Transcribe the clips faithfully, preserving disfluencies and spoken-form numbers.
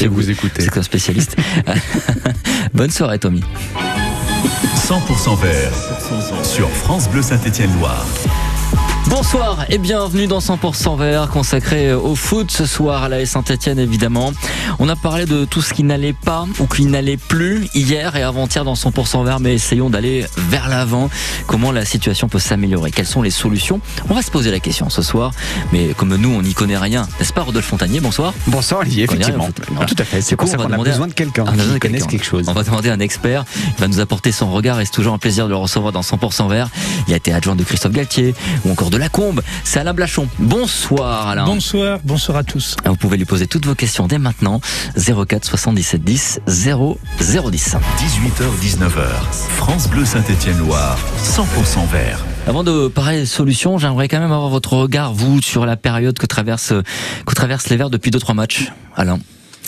que vous écoutez. C'est un spécialiste. Bonne soirée, Tommy. cent pour cent vert sur France Bleu Saint-Étienne-Loire. Bonsoir et bienvenue dans cent pour cent vert consacré au foot ce soir à l'A S Saint-Étienne évidemment. On a parlé de tout ce qui n'allait pas ou qui n'allait plus hier et avant-hier dans cent pour cent vert, mais essayons d'aller vers l'avant. Comment la situation peut s'améliorer? Quelles sont les solutions? On va se poser la question ce soir, mais comme nous on n'y connaît rien, n'est-ce pas Rodolphe Fontanier? Bonsoir. Bonsoir Olivier, effectivement. Non, tout à fait, c'est pour ça qu'on a besoin de quelqu'un qui connaisse quelque chose. On va demander à un expert, il va nous apporter son regard et c'est toujours un plaisir de le recevoir dans cent pour cent vert. Il a été adjoint de Christophe Galtier ou encore de Lacombe. C'est Alain Blachon. Bonsoir Alain. Bonsoir, bonsoir à tous. Vous pouvez lui poser toutes vos questions dès maintenant. zéro quatre soixante-dix-sept dix zéro zéro dix. dix-huit heures dix-neuf heures. France Bleu Saint-Étienne-Loire. cent pour cent vert. Avant de parler de solutions, j'aimerais quand même avoir votre regard, vous, sur la période que traversent, que traversent les Verts depuis deux trois matchs. Alain.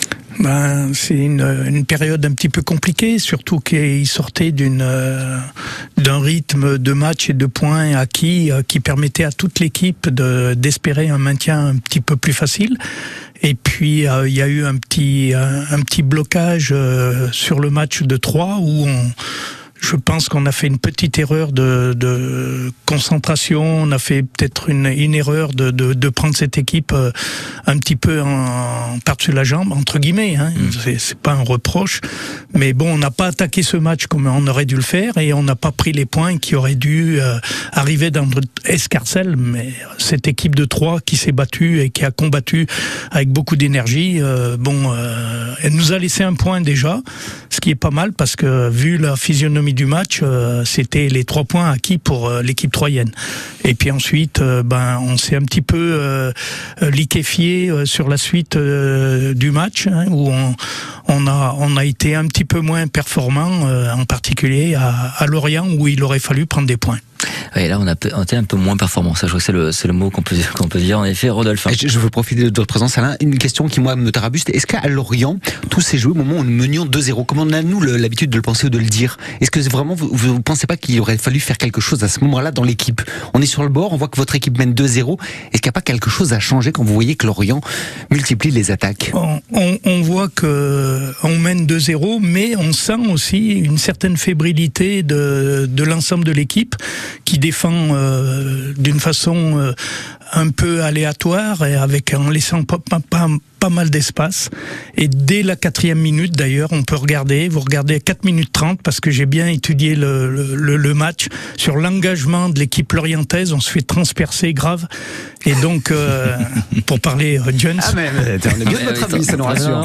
Ben, c'est une, une période un petit peu compliquée, surtout qu'ils sortaient d'une, euh, d'un rythme de match et de points acquis euh, qui permettait à toute l'équipe de, d'espérer un maintien un petit peu plus facile. Et puis euh, il y a eu un petit, un, un petit blocage euh, sur le match de Troyes où on... Je pense qu'on a fait une petite erreur de, de concentration. On a fait peut-être une, une erreur de, de, de prendre cette équipe euh, un petit peu en, par-dessus la jambe, entre guillemets. Hein. Mmh. C'est, c'est pas un reproche. Mais bon, on n'a pas attaqué ce match comme on aurait dû le faire et on n'a pas pris les points qui auraient dû euh, arriver dans notre escarcelle. Mais cette équipe de Troyes qui s'est battue et qui a combattu avec beaucoup d'énergie, euh, bon, euh, elle nous a laissé un point déjà, ce qui est pas mal parce que vu la physionomie du match, euh, c'était les trois points acquis pour euh, l'équipe troyenne. Et puis ensuite, euh, ben, on s'est un petit peu euh, liquéfié euh, sur la suite euh, du match, hein, où on, on a on a été un petit peu moins performant, euh, en particulier à, à Lorient, où il aurait fallu prendre des points. Et là, on a été un peu moins performant. Ça, je crois que c'est le, c'est le mot qu'on peut, qu'on peut dire. En effet, Rodolphe. Je, je veux profiter de votre présence, Alain. Une question qui, moi, me tarabuste. Est-ce qu'à Lorient, tout s'est joué au moment où nous menions deux zéro? Comment on a, nous, le, l'habitude de le penser ou de le dire? Est-ce que vraiment, vous ne pensez pas qu'il aurait fallu faire quelque chose à ce moment-là dans l'équipe? On est sur le bord, on voit que votre équipe mène deux zéro. Est-ce qu'il n'y a pas quelque chose à changer quand vous voyez que Lorient multiplie les attaques? On, on, on voit que on mène deux zéro, mais on sent aussi une certaine fébrilité de, de l'ensemble de l'équipe qui défend euh, d'une façon euh, un peu aléatoire et avec en laissant pas, pas, pas, pas mal d'espace. Et dès la quatrième minute, d'ailleurs, on peut regarder, vous regardez à quatre minutes trente, parce que j'ai bien étudié le, le, le match, sur l'engagement de l'équipe lorientaise, on se fait transpercer grave. Et donc, euh, pour parler euh, Jones... Ah mais, mais on est bien de votre avis, ça nous rassure.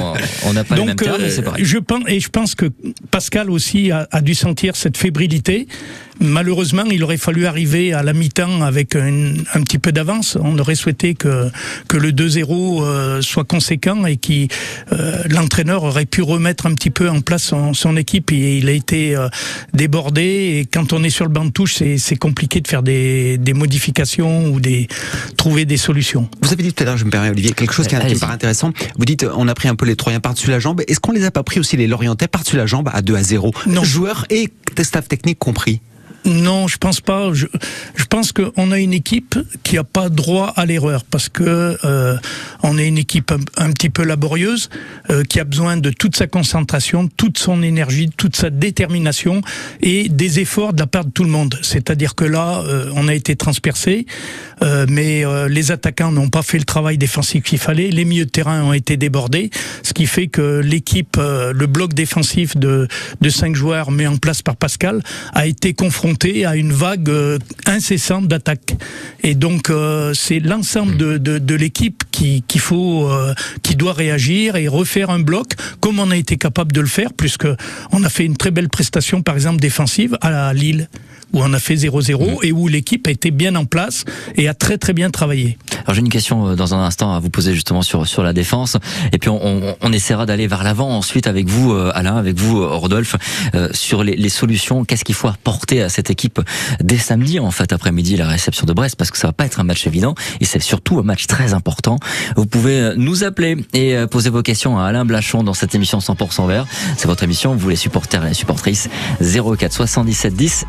On n'a pas donc, les mêmes termes, euh, mais c'est pareil. Je pense, et je pense que Pascal aussi a, a dû sentir cette fébrilité. Malheureusement, il aurait fallu arriver à la mi-temps avec un, un petit peu d'avance. On aurait souhaité que, que le deux zéro euh, soit conséquent et que euh, l'entraîneur aurait pu remettre un petit peu en place son, son équipe. Et il a été euh, débordé. Et quand on est sur le banc de touche, c'est, c'est compliqué de faire des, des modifications ou des, trouver des solutions. Vous avez dit tout à l'heure, je me permets Olivier, quelque chose qui, qui me paraît intéressant. Vous dites, on a pris un peu les Troyens par-dessus la jambe. Est-ce qu'on les a pas pris aussi les Lorientais par-dessus la jambe à deux à zéro? Non. Joueurs et staff technique compris. Non, je pense pas. Je, je pense qu'on a une équipe qui a pas droit à l'erreur parce que euh, on est une équipe un, un petit peu laborieuse euh, qui a besoin de toute sa concentration, toute son énergie, toute sa détermination et des efforts de la part de tout le monde. C'est-à-dire que là, euh, on a été transpercé, euh, mais euh, les attaquants n'ont pas fait le travail défensif qu'il fallait. Les milieux de terrain ont été débordés, ce qui fait que l'équipe, euh, le bloc défensif de, de cinq joueurs mis en place par Pascal, a été confronté à une vague euh, incessante d'attaques. Et donc euh, c'est l'ensemble de, de, de l'équipe qui, qui faut, euh, qui doit réagir et refaire un bloc comme on a été capable de le faire, puisque on a fait une très belle prestation, par exemple défensive à Lille, où on a fait zéro zéro mmh. et où l'équipe a été bien en place et a très très bien travaillé. Alors j'ai une question dans un instant à vous poser justement sur sur la défense et puis on, on, on essaiera d'aller vers l'avant ensuite avec vous Alain, avec vous Rodolphe, euh, sur les, les solutions. Qu'est-ce qu'il faut apporter à cette équipe dès samedi en fait après-midi, la réception de Brest, parce que ça va pas être un match évident et c'est surtout un match très important. Vous pouvez nous appeler et poser vos questions à Alain Blachon dans cette émission cent pour cent vert. C'est votre émission, vous les supporters et les supportrices. Zéro quatre soixante-dix-sept dix zéro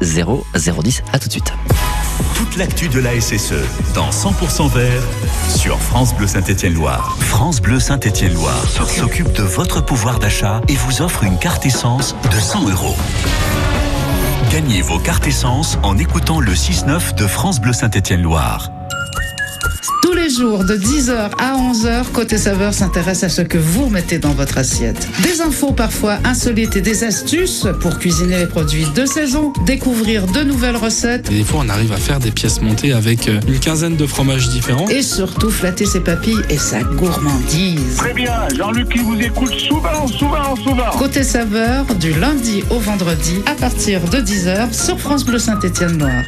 zéro dix. À tout de suite. Toute l'actu de la S S E dans cent pour cent Vert sur France Bleu Saint-Étienne-Loire. France Bleu Saint-Étienne-Loire s'occupe de votre pouvoir d'achat et vous offre une carte essence de cent euros. Gagnez vos cartes essence en écoutant le six neuf de France Bleu Saint-Étienne-Loire. Tous les jours, de dix heures à onze heures, Côté Saveur s'intéresse à ce que vous mettez dans votre assiette. Des infos parfois insolites et des astuces pour cuisiner les produits de saison, découvrir de nouvelles recettes. Et des fois, on arrive à faire des pièces montées avec une quinzaine de fromages différents. Et surtout, flatter ses papilles et sa gourmandise. Très bien, Jean-Luc qui vous écoute souvent, souvent, souvent. Côté Saveur, du lundi au vendredi, à partir de dix heures, sur France Bleu Saint-Étienne-Loire.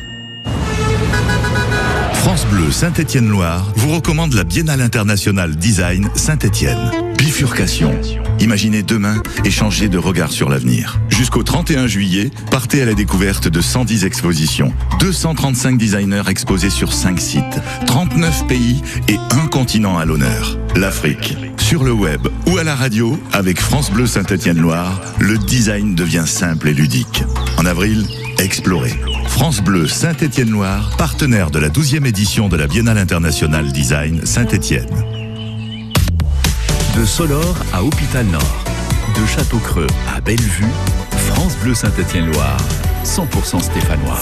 France Bleu Saint-Étienne-Loire vous recommande la Biennale internationale Design Saint-Étienne. Bifurcation. Imaginez demain et changez de regard sur l'avenir. Jusqu'au trente et un juillet, partez à la découverte de cent dix expositions. deux cent trente-cinq designers exposés sur cinq sites. trente-neuf pays et un continent à l'honneur. L'Afrique. Sur le web ou à la radio, avec France Bleu Saint-Étienne-Loire, le design devient simple et ludique. En avril, explorez. France Bleu Saint-Étienne-Loire, partenaire de la douzième édition de la Biennale internationale Design Saint-Étienne. De Solor à Hôpital Nord, de Château-Creux à Bellevue, France Bleu Saint-Étienne-Loire, cent pour cent stéphanois.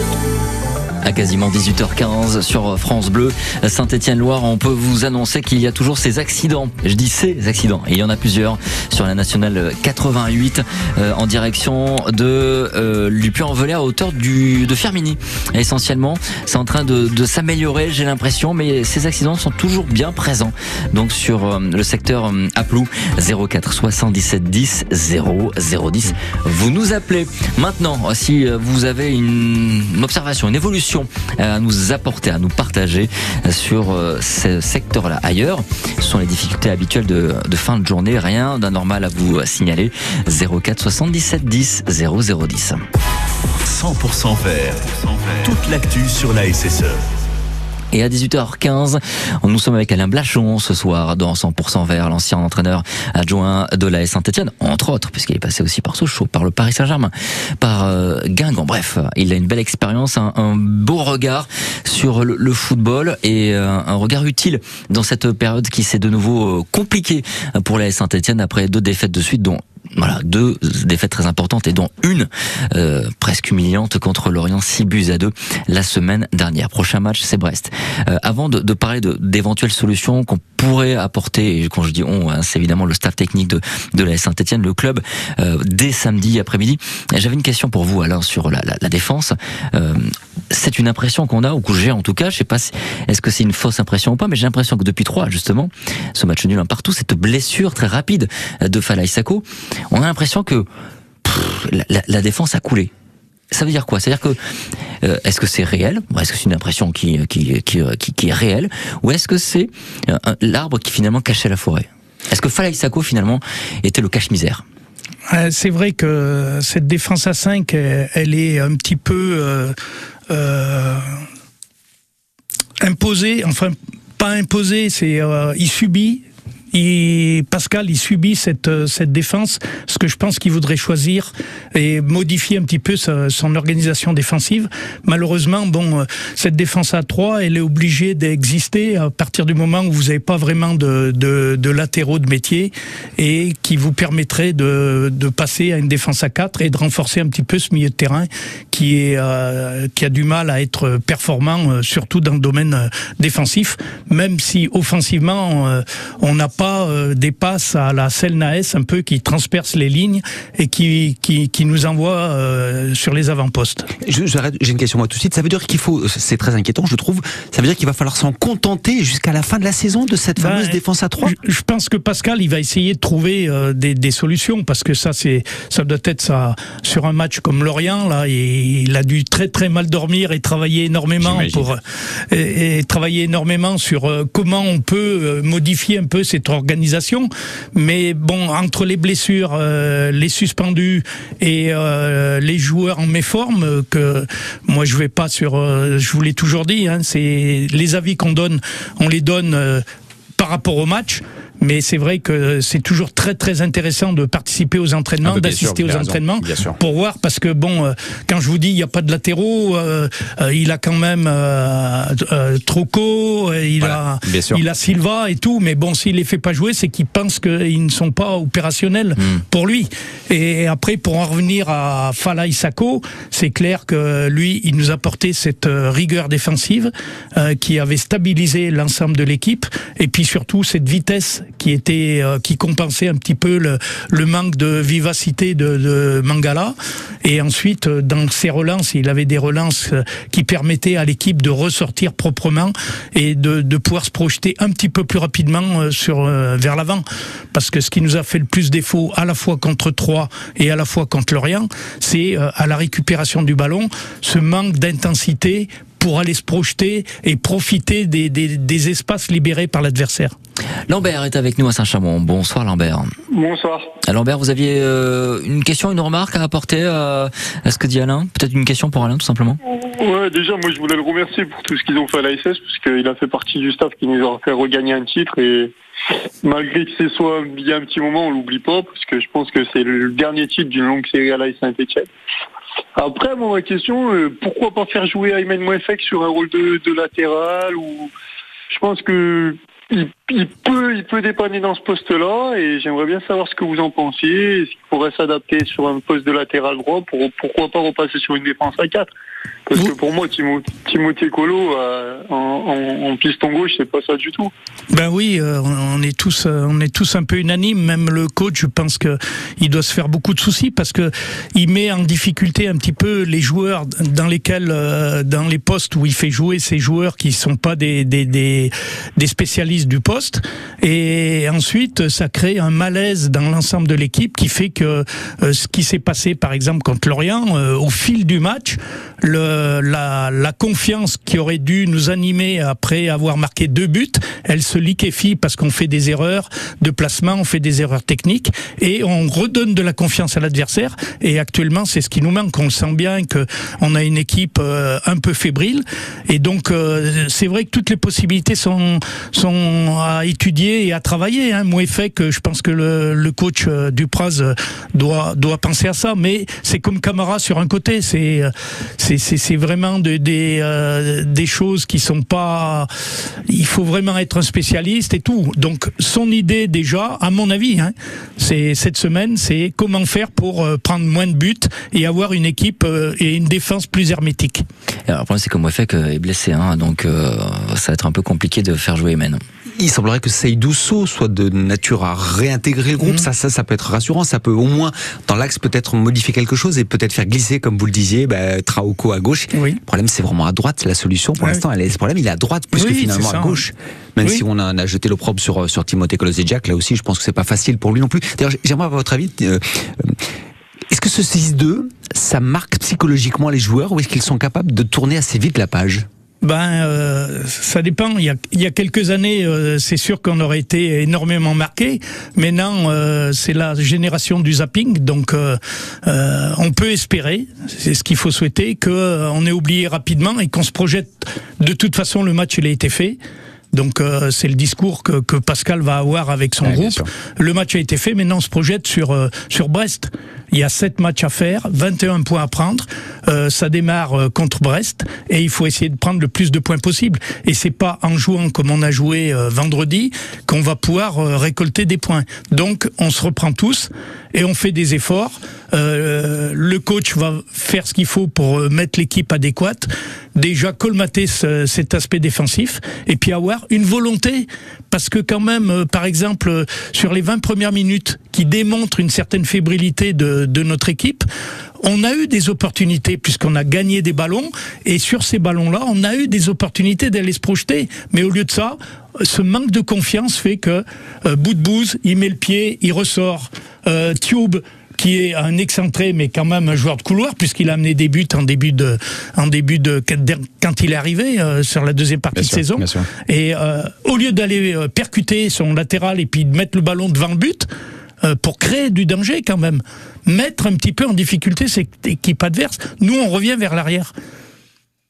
À quasiment dix-huit heures quinze sur France Bleu Saint-Étienne-Loire, on peut vous annoncer qu'il y a toujours ces accidents. Je dis ces accidents, et il y en a plusieurs sur la nationale quatre-vingt-huit euh, en direction de euh, du Puy-en-Velay à hauteur du de Firminy. Et essentiellement, c'est en train de, de s'améliorer, j'ai l'impression, mais ces accidents sont toujours bien présents. Donc sur euh, le secteur euh, Aplou, zéro quatre soixante-dix-sept dix zéro zéro dix. Vous nous appelez. Maintenant, si vous avez une, une observation, une évolution à nous apporter, à nous partager sur ce secteur-là. Ailleurs, ce sont les difficultés habituelles de, de fin de journée. Rien d'anormal à vous signaler. zéro quatre soixante-dix-sept dix zéro zéro dix. cent pour cent Vert. Toute l'actu sur la S S E. Et à dix-huit heures quinze, nous sommes avec Alain Blachon ce soir dans cent pour cent Vert, l'ancien entraîneur adjoint de l'A S Saint-Étienne, entre autres, puisqu'il est passé aussi par Sochaux, par le Paris Saint-Germain, par euh, Guingamp. Bref, il a une belle expérience, un, un beau regard sur le, le football et euh, un regard utile dans cette période qui s'est de nouveau euh, compliquée pour l'A S Saint-Étienne après deux défaites de suite, dont voilà, deux défaites très importantes et dont une euh, presque humiliante contre Lorient, six buts à deux la semaine dernière. Prochain match, c'est Brest. Euh, avant de, de parler de, d'éventuelles solutions qu'on pourrait apporter, et quand je dis on, hein, c'est évidemment le staff technique de, de l'A S Saint-Étienne, le club, euh, dès samedi après-midi. J'avais une question pour vous, Alain, sur la, la, la défense. Euh, c'est une impression qu'on a, ou que j'ai en tout cas, je sais pas si, est-ce que c'est une fausse impression ou pas, mais j'ai l'impression que depuis trois, justement, ce match nul un partout, cette blessure très rapide de Falaye Sako, on a l'impression que pff, la, la, la défense a coulé. Ça veut dire quoi? C'est-à-dire que euh, est-ce que c'est réel? Est-ce que c'est une impression qui qui qui qui, qui est réelle, ou est-ce que c'est euh, l'arbre qui finalement cachait la forêt? Est-ce que Falaye Sako finalement était le cache-misère? C'est vrai que cette défense à cinq, elle est un petit peu euh, euh, imposée, enfin pas imposée, c'est euh, il subit. Et Pascal, il subit cette cette défense, ce que je pense qu'il voudrait choisir et modifier un petit peu sa, son organisation défensive. Malheureusement, bon, cette défense à trois, elle est obligée d'exister à partir du moment où vous n'avez pas vraiment de, de de latéraux de métier et qui vous permettrait de de passer à une défense à quatre et de renforcer un petit peu ce milieu de terrain qui est euh, qui a du mal à être performant, euh, surtout dans le domaine euh, défensif, même si offensivement euh, on n'a pas euh, des passes à la Selnaes un peu qui transpercent les lignes et qui qui, qui nous envoie euh, sur les avant-postes. Je, j'arrête, j'ai une question moi tout de suite. Ça veut dire qu'il faut, c'est très inquiétant, je trouve. Ça veut dire qu'il va falloir s'en contenter jusqu'à la fin de la saison de cette fameuse ben, défense à trois. Je, je pense que Pascal, il va essayer de trouver euh, des, des solutions parce que ça, c'est, ça doit être ça sur un match comme Lorient là. Et il a dû très très mal dormir et travailler énormément J'imagine. pour et, et travailler énormément sur euh, comment on peut euh, modifier un peu cette organisation. Mais bon, entre les blessures, euh, les suspendus et euh, les joueurs en méforme, euh, que moi je vais pas sur, euh, je vous l'ai toujours dit, hein, c'est les avis qu'on donne, on les donne euh, par rapport au match. Mais c'est vrai que c'est toujours très très intéressant de participer aux entraînements, ah, d'assister aux entraînements, pour voir, parce que bon, euh, quand je vous dis il n'y a pas de latéraux, euh, euh, il a quand même euh, euh, Troco, il voilà, a il a Silva et tout, mais bon, s'il les fait pas jouer, c'est qu'ils pensent qu'ils ne sont pas opérationnels mmh. pour lui. Et après, pour en revenir à Fala Isako, c'est clair que lui, il nous a apporté cette rigueur défensive euh, qui avait stabilisé l'ensemble de l'équipe, et puis surtout cette vitesse qui était euh, qui compensait un petit peu le, le manque de vivacité de, de Mangala. Et ensuite, dans ses relances, il avait des relances qui permettaient à l'équipe de ressortir proprement et de, de pouvoir se projeter un petit peu plus rapidement sur euh, vers l'avant. Parce que ce qui nous a fait le plus défaut, à la fois contre Troyes et à la fois contre Lorient, c'est euh, à la récupération du ballon, ce manque d'intensité pour aller se projeter et profiter des, des, des espaces libérés par l'adversaire. Lambert est avec nous à Saint-Chamond. Bonsoir Lambert. Bonsoir. Lambert, vous aviez euh, une question, une remarque à apporter à, à ce que dit Alain? Peut-être une question pour Alain tout simplement? Ouais, déjà moi je voulais le remercier pour tout ce qu'ils ont fait à l'A S S, parce qu'il a fait partie du staff qui nous a fait regagner un titre, et malgré que ce soit il y a un petit moment, on l'oublie pas, parce que je pense que c'est le dernier titre d'une longue série à l'A S Saint-Etienne. Après, moi, ma question, euh, pourquoi pas faire jouer Aymen Mouefek sur un rôle de, de latéral, ou je pense que il, il peut, il peut dépanner dans ce poste-là, et j'aimerais bien savoir ce que vous en pensiez. Est-ce qu'il pourrait s'adapter sur un poste de latéral droit, pour pourquoi pas repasser sur une défense à quatre? Parce que pour moi, Timo, Timothée Colo euh, en, en, en piston gauche, c'est pas ça du tout. Ben oui, euh, on est tous, euh, on est tous un peu unanimes. Même le coach, je pense que il doit se faire beaucoup de soucis, parce que il met en difficulté un petit peu les joueurs dans lesquels, euh, dans les postes où il fait jouer ces joueurs qui sont pas des des des, des spécialistes du poste. Et ensuite, ça crée un malaise dans l'ensemble de l'équipe qui fait que euh, ce qui s'est passé, par exemple, contre Lorient, euh, au fil du match, le, la, la confiance qui aurait dû nous animer après avoir marqué deux buts, elle se liquéfie parce qu'on fait des erreurs de placement, on fait des erreurs techniques, et on redonne de la confiance à l'adversaire. Et actuellement, c'est ce qui nous manque. On sent bien que on a une équipe euh, un peu fébrile, et donc euh, c'est vrai que toutes les possibilités sont sont à étudier et à travailler. Hein. Mouefek, je pense que le, le coach euh, Dupraz doit doit penser à ça, mais c'est comme Camara sur un côté. C'est c'est c'est, c'est vraiment de, des euh, des choses qui sont pas. Il faut vraiment être un spécialiste et tout. Donc son idée déjà, à mon avis, hein, c'est cette semaine, c'est comment faire pour euh, prendre moins de buts et avoir une équipe euh, et une défense plus hermétique. Alors, le problème, c'est que Mouefek est blessé, hein, donc euh, ça va être un peu compliqué de faire jouer Aymen. Il semblerait que Seydou Sow soit de nature à réintégrer le groupe. Mmh. Ça, ça, ça peut être rassurant. Ça peut au moins, dans l'axe, peut-être modifier quelque chose et peut-être faire glisser, comme vous le disiez, bah, Traoko à gauche. Oui. Le problème, c'est vraiment à droite. La solution, pour ouais. l'instant, elle est, le problème, il est à droite plus oui, que finalement à gauche. Même oui. si on a, on a jeté l'opprobre sur, sur Timothée Kolosejczak, là aussi, je pense que c'est pas facile pour lui non plus. D'ailleurs, j'aimerais avoir votre avis. Euh, est-ce que ce six deux, ça marque psychologiquement les joueurs, ou est-ce qu'ils sont capables de tourner assez vite la page? Ben, euh, ça dépend. Il y a, il y a quelques années, euh, c'est sûr qu'on aurait été énormément marqué. Maintenant, euh, c'est la génération du zapping, donc euh, euh, on peut espérer, c'est ce qu'il faut souhaiter, qu'on euh, ait oublié rapidement et qu'on se projette. De toute façon, le match il a été fait. Donc euh, c'est le discours que, que Pascal va avoir avec son ouais, groupe. Le match a été fait, maintenant on se projette sur euh, sur Brest. Il y a sept matchs à faire, vingt et un points à prendre. Euh, ça démarre euh, contre Brest et il faut essayer de prendre le plus de points possible. Et c'est pas en jouant comme on a joué euh, vendredi qu'on va pouvoir euh, récolter des points. Donc on se reprend tous et on fait des efforts. Euh, le coach va faire ce qu'il faut pour euh, mettre l'équipe adéquate. Déjà colmater ce, cet aspect défensif et puis avoir une volonté, parce que quand même, euh, par exemple, euh, sur les vingt premières minutes qui démontrent une certaine fébrilité de, de notre équipe, on a eu des opportunités puisqu'on a gagné des ballons, et sur ces ballons-là, on a eu des opportunités d'aller se projeter, mais au lieu de ça, ce manque de confiance fait que euh, Boudbouz, il met le pied, il ressort, euh, Thioub, qui est un excentré, mais quand même un joueur de couloir, puisqu'il a amené des buts en début de, en début de, quand il est arrivé euh, sur la deuxième partie bien de sûr, saison. Et euh, au lieu d'aller euh, percuter son latéral et puis de mettre le ballon devant le but, euh, pour créer du danger quand même, mettre un petit peu en difficulté cette équipe adverse, nous on revient vers l'arrière.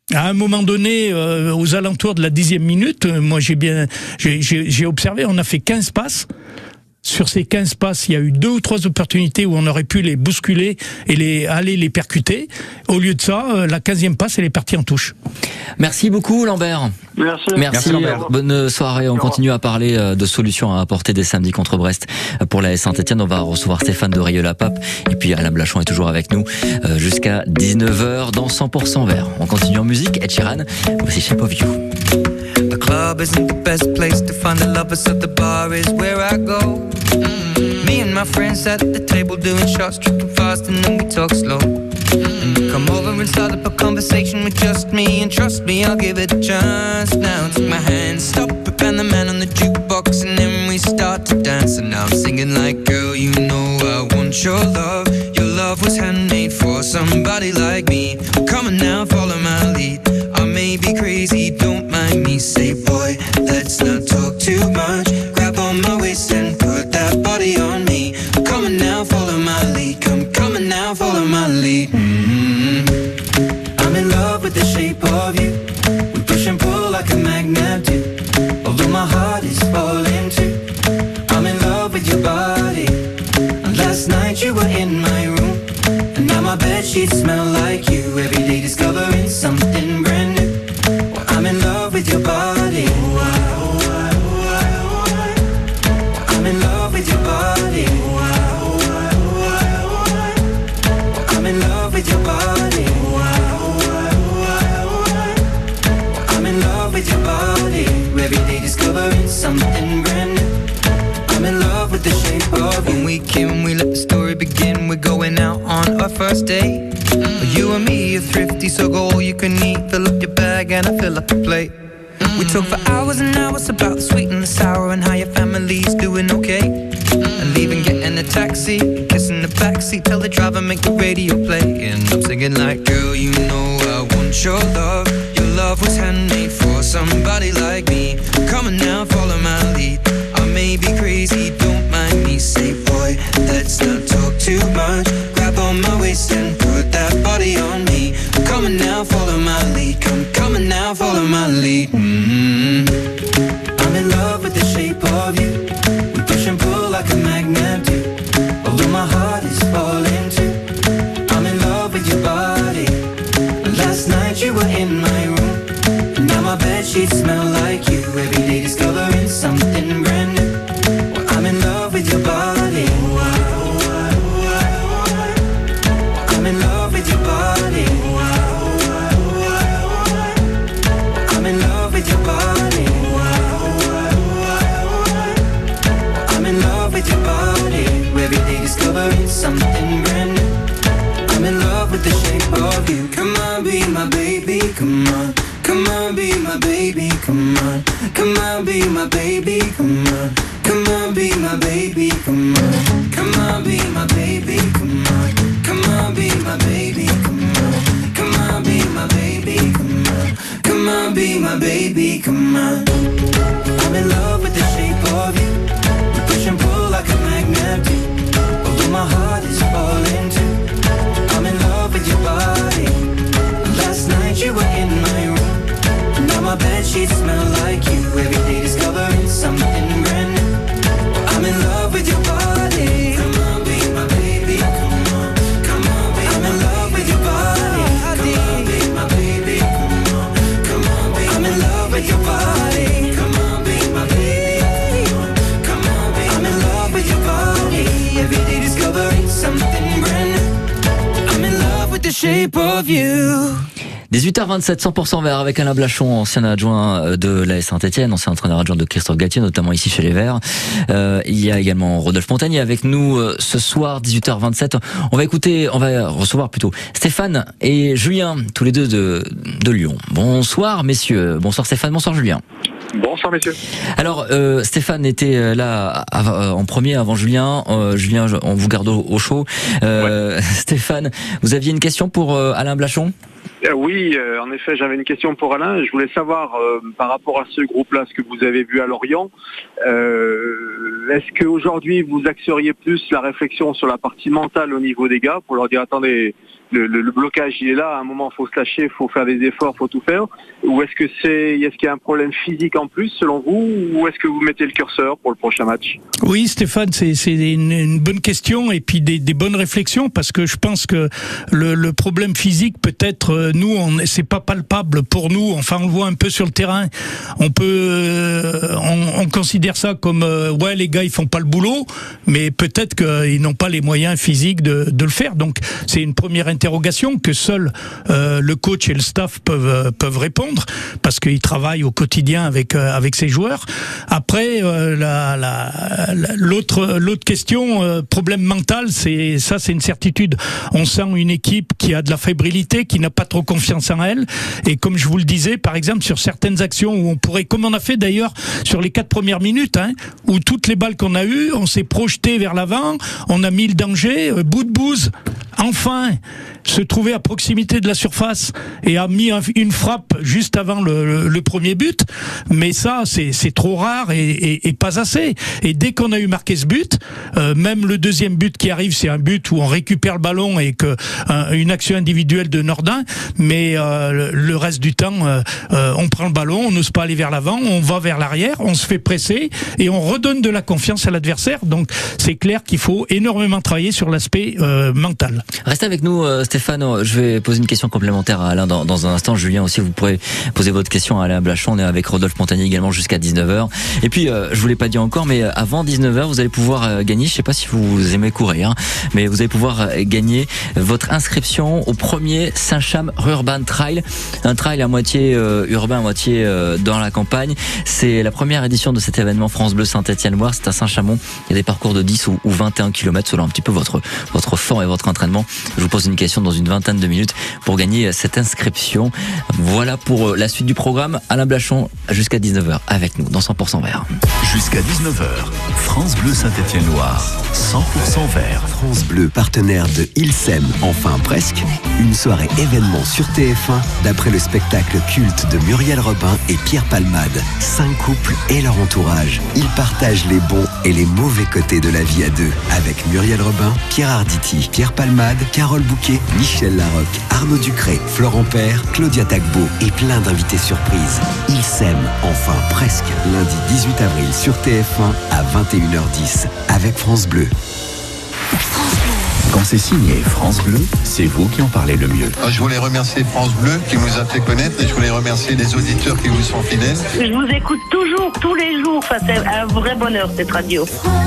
À un moment donné, euh, aux alentours de la dixième minute, euh, moi j'ai bien, j'ai, j'ai, j'ai observé, on a fait quinze passes. Sur ces quinze passes, il y a eu deux ou trois opportunités où on aurait pu les bousculer et les aller les percuter. Au lieu de ça, euh, la quinzième passe, elle est partie en touche. Merci beaucoup Lambert. Merci. Merci, Merci, Lambert. Bonne soirée. On continue à parler de solutions à apporter dès samedi contre Brest pour la Saint-Etienne. On va recevoir Stéphane de Rieux-la-Pape et puis Alain Blachon est toujours avec nous jusqu'à dix-neuf heures dans cent pour cent Vert. On continue en musique. Ed Sheeran, voici Shape of You. The club isn't the best place to find the lovers, so the bar is where I go. Mm-hmm. Me and my friends at the table doing shots, tripping fast and then we talk slow. And you come over and start up a conversation with just me, and trust me, I'll give it a chance. Now take my hand, stop it, and the man on the jukebox, and then we start to dance. And now I'm singing like, girl, you know I want your love. Your love was handmade for somebody like me. Come on now, follow my lead. I may be crazy, don't mind me. Say, boy, let's not talk too much. Grab on my waist and put that body on me. Come on now, follow my lead. Come, come on now, follow my lead. Mm-hmm. I'm in love with the shape of you. We push and pull like a magnet do. Although my heart is falling too. I'm in love with your body. And last night you were in my room. And now my bedsheets smell like you. Every day discovering something brand new. Well, I'm in love with your body. I'm in love with your body. I'm in love with your body. I'm in love with your body. Every day discovering something brand new. I'm in love with the shape of you. When we came and we let the story begin, we're going out on our first date. Mm-hmm. You and me are thrifty, so go all you can eat. Fill up your bag and I fill up the plate. Mm-hmm. We talk for hours and hours about the sweet and the sour and how your family's doing okay. Mm-hmm. And leaving, getting a taxi, kissing the backseat, tell the driver make the radio play. And I'm singing like, girl, you know I want your love. Your love was handmade for somebody like me. Come on now, follow my lead. I may be crazy, don't mind me. Say, boy, let's not talk too much. Grab on my waist and put that body on me. Come on now, follow my lead. Come, come on now, follow my lead. Mm-hmm. I'm in love with the shape of you. We push and pull like a magnet do. Although my heart is falling too. I'm in love with your body. Last night you were in my room. And now my bedsheets smell like you. Every day discovering something brand new. Well, I'm in love with your body. I'm in love with your body. I'm in love with your body. I'm in love with your body. Every day discovering something brand new. I'm in love with the shape of you. Come on, be my baby, come on. Come on, be my baby, come on. Come on, be my baby, come on. Come on, be my baby, come on. Come on, be my baby, come on. Come on, be my baby, come on. Come on, be my baby, come on. Come on, be my baby, come on. I'm in love with the shape of you. We push and pull like a magnet do. Although my heart is falling too. I'm in love with your body. Last night you were in my room. Now my bedsheets smell like you. Every day discovering something brand new. I'm in love with your body. Come on, be my baby. Come on, come on, be I'm in love with your body. Come on, be my baby. Come on, come on, be I'm in love with your body. Come on, be my baby. Come on, be I'm in love with your body. Every day discovering something brand new. I'm in love with the shape of you. dix-huit heures vingt-sept, cent pour cent Vert avec Alain Blachon, ancien adjoint de l'A S Saint-Etienne, ancien entraîneur adjoint de Christophe Galtier, notamment ici chez les Verts. Euh, il y a également Rodolphe Montagnier avec nous euh, ce soir, dix-huit heures vingt-sept. On va écouter, on va recevoir plutôt Stéphane et Julien, tous les deux de, de Lyon. Bonsoir messieurs, bonsoir Stéphane, bonsoir Julien. Bonsoir messieurs. Alors euh, Stéphane était là euh, en premier avant Julien. Euh, Julien, on vous garde au, au chaud. Euh, ouais. Stéphane, vous aviez une question pour euh, Alain Blachon ? Oui, euh, en effet, j'avais une question pour Alain. Je voulais savoir, euh, par rapport à ce groupe-là, ce que vous avez vu à Lorient, euh, est-ce qu'aujourd'hui vous axeriez plus la réflexion sur la partie mentale au niveau des gars, pour leur dire, attendez, le, le, le blocage il est là, à un moment il faut se lâcher, il faut faire des efforts, il faut tout faire, ou est-ce que c'est, est-ce qu'il y a un problème physique en plus selon vous, ou est-ce que vous mettez le curseur pour le prochain match? Oui, Stéphane, c'est, c'est une, une bonne question et puis des, des bonnes réflexions, parce que je pense que le, le problème physique, peut-être, nous, on, c'est pas palpable pour nous. Enfin, on le voit un peu sur le terrain. On peut, euh, on, on considère ça comme, euh, ouais, les gars, ils font pas le boulot, mais peut-être qu'ils n'ont pas les moyens physiques de, de le faire. Donc, c'est une première interrogation que seul euh, le coach et le staff peuvent peuvent répondre, parce qu'ils travaillent au quotidien avec euh, avec ces joueurs. Après, euh, la, la, la, l'autre l'autre question, euh, problème mental, c'est ça, c'est une certitude. On sent une équipe qui a de la fébrilité, qui n'a pas trop confiance en elle, et comme je vous le disais, par exemple sur certaines actions où on pourrait, comme on a fait d'ailleurs sur les quatre premières minutes, hein, où toutes les balles qu'on a eues, on s'est projeté vers l'avant, on a mis le danger, euh, bout de bouse, enfin se trouver à proximité de la surface et a mis un, une frappe juste avant le, le, le premier but, mais ça c'est, c'est trop rare et, et, et pas assez. Et dès qu'on a eu marqué ce but, euh, même le deuxième but qui arrive, c'est un but où on récupère le ballon et que euh, une action individuelle de Nordin, mais euh, le, le reste du temps euh, euh, on prend le ballon, on n'ose pas aller vers l'avant, on va vers l'arrière, on se fait presser et on redonne de la confiance à l'adversaire. Donc c'est clair qu'il faut énormément travailler sur l'aspect euh, mental. Restez avec nous, euh, Stéphane. Je vais poser une question complémentaire à Alain dans, dans un instant. Julien aussi, vous pourrez poser votre question à Alain Blachon. On est avec Rodolphe Montagnier également jusqu'à dix-neuf heures. Et puis, euh, je vous l'ai pas dit encore, mais avant dix-neuf heures, vous allez pouvoir euh, gagner. Je sais pas si vous aimez courir, hein, mais vous allez pouvoir euh, gagner votre inscription au premier Saint-Cham Urban Trail, un trail à moitié euh, urbain, à moitié euh, dans la campagne. C'est la première édition de cet événement France Bleu Saint-Étienne-Loire. C'est à Saint-Chamond. Il y a des parcours de dix ou, ou vingt et un kilomètres selon un petit peu votre votre forme et votre entraînement. Je vous pose une question dans une vingtaine de minutes pour gagner cette inscription. Voilà pour la suite du programme. Alain Blachon jusqu'à dix-neuf heures avec nous dans cent pour cent vert. Jusqu'à dix-neuf heures, France Bleu Saint-Étienne-Loire, cent pour cent vert. France Bleu, partenaire de Il s'aime, enfin presque, une soirée événement sur T F un d'après le spectacle culte de Muriel Robin et Pierre Palmade. Cinq couples et leur entourage. Ils partagent les bons et les mauvais côtés de la vie à deux avec Muriel Robin, Pierre Arditi, Pierre Palmade, Carole Bouquet, Michel Larocque, Arnaud Ducré, Florent Père, Claudia Tagbo et plein d'invités surprises. Ils s'aiment, enfin presque, lundi dix-huit avril sur T F un à vingt et une heures dix avec France Bleu. Quand c'est signé France Bleu, c'est vous qui en parlez le mieux. Je voulais remercier France Bleu qui nous a fait connaître et je voulais remercier les auditeurs qui vous sont fidèles. Je vous écoute toujours, tous les jours. Enfin, c'est un vrai bonheur cette radio.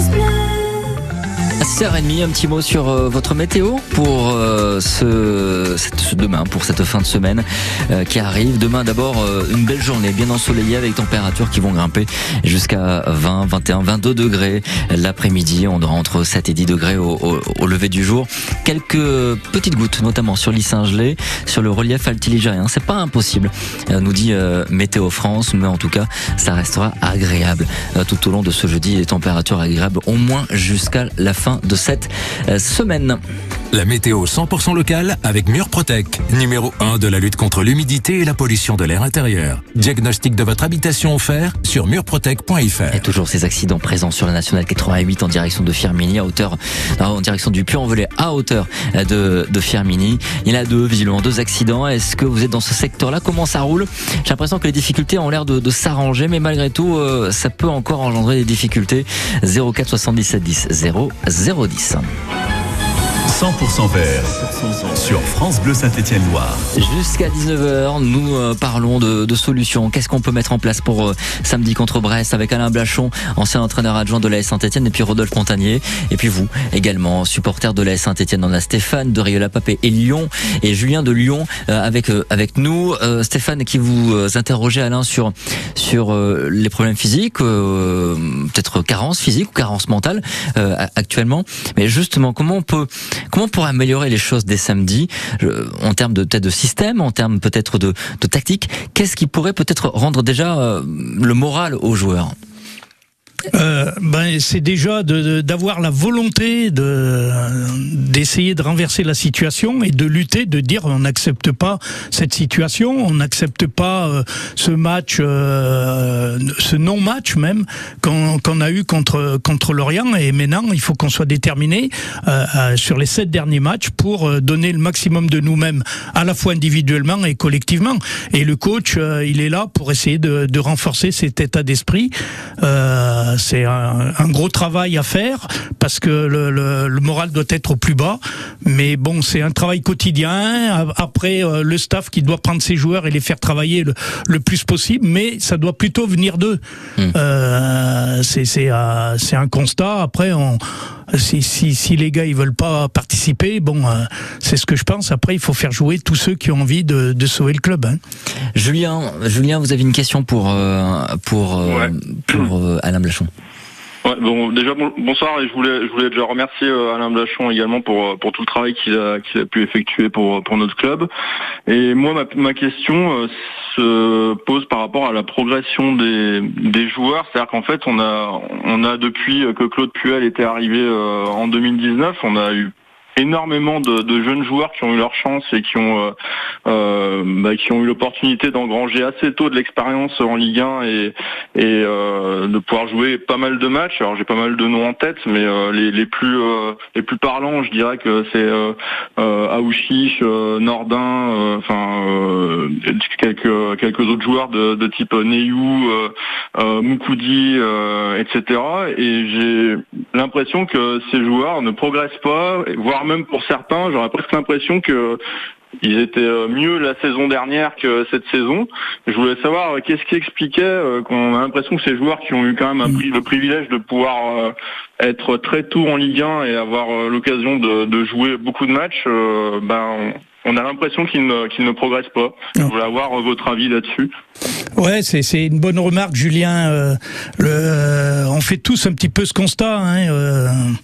À six heures trente, un petit mot sur euh, votre météo pour euh, ce, cette, ce demain, pour cette fin de semaine euh, qui arrive. Demain d'abord euh, une belle journée bien ensoleillée avec températures qui vont grimper jusqu'à vingt, vingt et un, vingt-deux degrés. L'après-midi, on aura entre sept et dix degrés au, au, au lever du jour. Quelques petites gouttes, notamment sur l'Issingelais, sur le relief altiligérien. C'est pas impossible, euh, nous dit euh, Météo France, mais en tout cas, ça restera agréable euh, tout au long de ce jeudi. Les températures agréables au moins jusqu'à la fin de cette semaine. La météo cent pour cent locale avec Murprotec, numéro un de la lutte contre l'humidité et la pollution de l'air intérieur. Diagnostic de votre habitation offert sur murprotec point f r. Et toujours ces accidents présents sur la nationale quatre-vingt-huit en direction de Firminy, à hauteur, en direction du Puy-en-Velay, à hauteur de, de Firminy. Il y en a deux, visiblement deux accidents. Est-ce que vous êtes dans ce secteur-là? Comment ça roule? J'ai l'impression que les difficultés ont l'air de, de s'arranger, mais malgré tout, euh, ça peut encore engendrer des difficultés. zéro quatre soixante-dix-sept dix zéro zéro dix. cent pour cent vert sur France Bleu Saint-Étienne-Loire. Jusqu'à dix-neuf heures, nous euh, parlons de, de solutions. Qu'est-ce qu'on peut mettre en place pour euh, samedi contre Brest avec Alain Blachon, ancien entraîneur adjoint de l'A S Saint-Étienne, et puis Rodolphe Montagnier. Et puis vous, également, supporter de l'A S Saint-Étienne. On a Stéphane de Rieulapapé et Lyon, et Julien de Lyon euh, avec euh, avec nous. Euh, Stéphane qui vous euh, interrogeait, Alain, sur sur euh, les problèmes physiques, euh, peut-être carence physique ou carence mentale euh, actuellement. Mais justement, comment on peut Comment on pourrait améliorer les choses dès samedi, en termes de peut-être de système, en termes peut-être de, de tactique? Qu'est-ce qui pourrait peut-être rendre déjà euh, le moral aux joueurs? Euh, ben, c'est déjà de, de, d'avoir la volonté de, d'essayer de renverser la situation et de lutter, de dire on n'accepte pas cette situation, on n'accepte pas euh, ce match, euh, ce non-match même qu'on, qu'on a eu contre, contre Lorient, et maintenant il faut qu'on soit déterminé euh, euh, sur les sept derniers matchs pour euh, donner le maximum de nous-mêmes, à la fois individuellement et collectivement. Et le coach, euh, il est là pour essayer de, de renforcer cet état d'esprit. Euh, C'est un, un gros travail à faire parce que le, le, le moral doit être au plus bas. Mais bon, c'est un travail quotidien. Après, euh, le staff qui doit prendre ses joueurs et les faire travailler le, le plus possible. Mais ça doit plutôt venir d'eux. Mmh. Euh, c'est, c'est, euh, c'est un constat. Après, on, si, si, si les gars ils veulent pas participer, bon, euh, c'est ce que je pense. Après, il faut faire jouer tous ceux qui ont envie de, de sauver le club. Hein. Julien, Julien, vous avez une question pour euh, pour euh, ouais. pour euh, Alain Blachon. Ouais, bon, déjà bon, bonsoir, et je voulais je voulais déjà remercier euh, Alain Blachon également pour pour tout le travail qu'il a qu'il a pu effectuer pour pour notre club. Et moi ma ma question euh, se pose par rapport à la progression des des joueurs, c'est-à-dire qu'en fait on a on a depuis que Claude Puel était arrivé euh, en deux mille dix-neuf, on a eu énormément de, de jeunes joueurs qui ont eu leur chance et qui ont euh, euh, bah, qui ont eu l'opportunité d'engranger assez tôt de l'expérience en Ligue un et, et euh, de pouvoir jouer pas mal de matchs. Alors j'ai pas mal de noms en tête, mais euh, les, les plus euh, les plus parlants, je dirais que c'est euh, euh, Aouchiche, euh, Nordin, enfin euh, euh, quelques quelques autres joueurs de, de type Neyou, euh, euh, Moukoudi, euh, et cetera. Et j'ai l'impression que ces joueurs ne progressent pas, voire même pour certains, j'aurais presque l'impression que ils étaient mieux la saison dernière que cette saison. Je voulais savoir qu'est-ce qui expliquait qu'on a l'impression que ces joueurs qui ont eu quand même un pri- le privilège de pouvoir être très tôt en Ligue un et avoir l'occasion de, de jouer beaucoup de matchs, ben on a l'impression qu'ils ne, qu'ils ne progressent pas. Je voulais avoir votre avis là-dessus. Ouais, c'est, c'est une bonne remarque, Julien. Euh, le, euh, on fait tous un petit peu ce constat. Hein, euh,